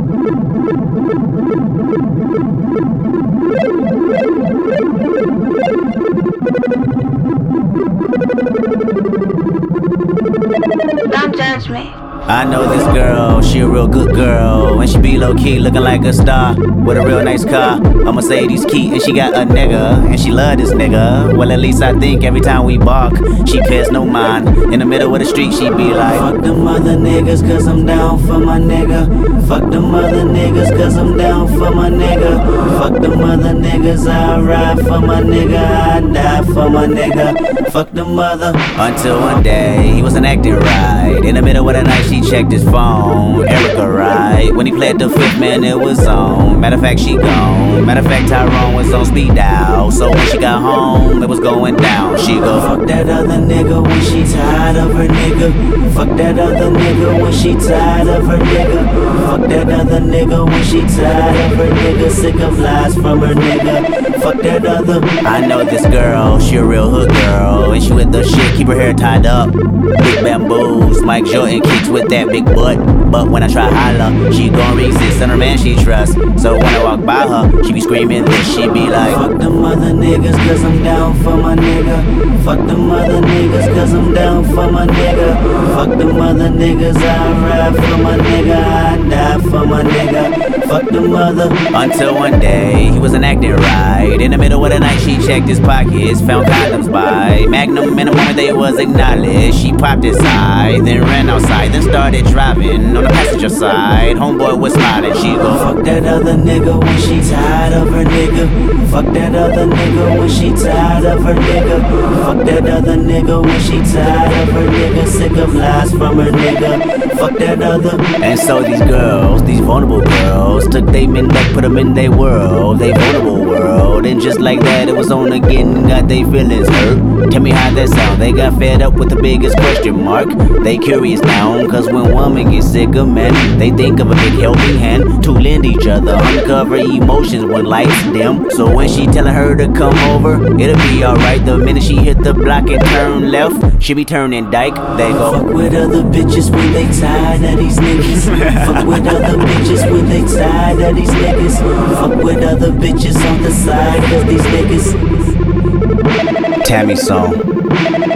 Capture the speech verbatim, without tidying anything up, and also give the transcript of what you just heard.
Don't judge me. I know this girl, she a real good girl, and she be low-key looking like a star with a real nice car, a Mercedes key, and she got a nigga, and she love this nigga. Well, at least I think every time we bark, she pays no mind. In the middle of the street, she be like, fuck them other niggas, cause I'm down for my nigga. Fuck them other niggas, cause I'm down for my nigga. Fuck them other niggas, I ride for my nigga, I die for my nigga. Fuck them other. Until one day, he wasn't acting right. In the middle of the night, she checked his phone, Erica, right? When he played the fifth, man, it was on. Matter of fact, she gone. Matter of fact, Tyrone was on speed dial. So when she got home, it was going down. She go, fuck that other nigga when she tired of her nigga. Fuck that other nigga when she tired of her nigga. Fuck that other nigga when she tired of her nigga. Sick of lies from her nigga. Fuck that other. I know this girl, she a real hood girl, and she with the shit, keep her hair tied up. Big bamboos, Mike Jordan kicks with that big butt. But when I try holler, she gon' resist, and her man she trusts. So when I walk by her, she be screaming this, she be like, fuck them other niggas, cause I'm down for my nigga. Fuck them other niggas, cause I'm down for my nigga. Fuck them other niggas, I ride for my nigga, I die for my nigga. Fuck them other. Until one day, he wasn't acting right. In the middle of the night, she checked his pockets, found condoms by Magnum. In the moment they was acknowledged, she popped his side, then ran outside, then started driving on the passenger side. Homeboy was smiling, she go, fuck that other nigga when she tired of her nigga. Fuck that other nigga when she tired of her nigga. Fuck that other nigga when she tired of her nigga. Sick of lies from her nigga. Fuck that other. And so these girls, these vulnerable girls, took they men that put them in their world, they vulnerable world. And just like that, it was on again, got they feelings hurt. Tell me how that sound. They got fed up with the biggest question mark. They curious now, cause when women get sick of men, they think of a big helping hand to lend each other, uncover emotions when lights dim. So when she telling her to come over, it'll be alright. The minute she hit the block and turn left, she be turning dyke. They go, fuck with other bitches when they tired of these niggas. Fuck with other bitches when they tired of these niggas. Fuck with other bitches on the side of these niggas. Tammy song.